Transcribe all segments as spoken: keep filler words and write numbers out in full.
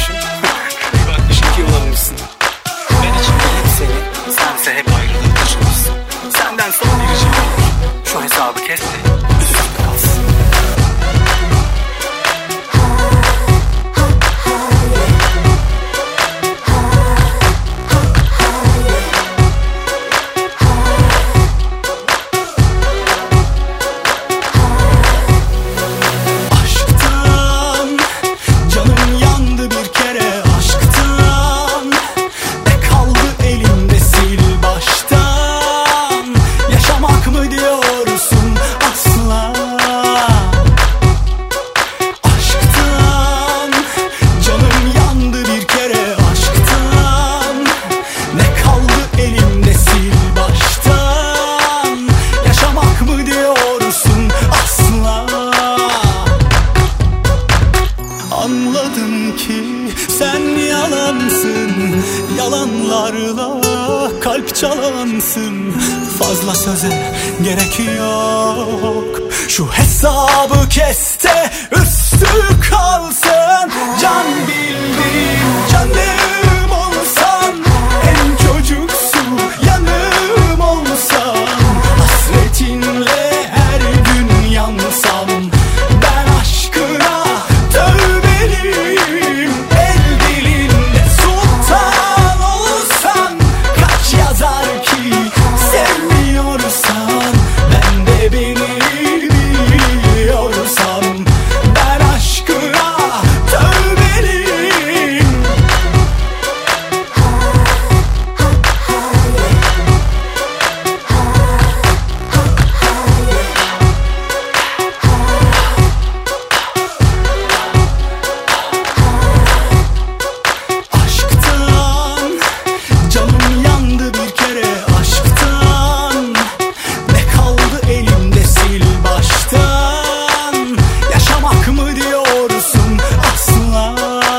olmuşsun. Bir bakmışım ki olamamışsın. Ben içimde hep seni, sense hep ayrılığı taşımışsın. Senden son bir ricam olur, şu hesabı kes de üstünde kalsın. Anladım ki sen yalansın, yalanlarla kalp çalansın. Fazla söze gerek yok, şu hesabı kes de üstü kalsın. Can bildiğim canım olsan, en çocuksu yanım olsan, hasretinle her gün yansam. Ben aşkına tövbeliyim, el dilinde sultan olsan. Kaç yazar ki sevmiyorsan, ben de beni biliyorsam. Ben aşkına tövbeliyim. Aşktan canım yandı bir kere, aşktan. Ne kaldı elimde, sil baştan. Yaşamak mı diyorsun asla?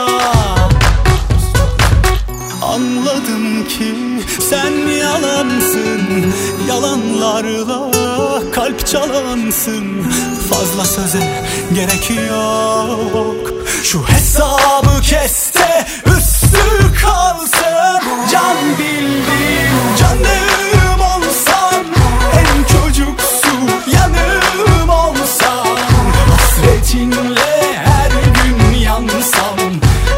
Anladım ki sen yalansın, yalanlarla kalp çalansın. Fazla söze gerek yok, şu hesabı kes de üstü kalsın. Can bildiğim canım olsan, en çocuksu yanım olsan, hasretinle her gün yansam.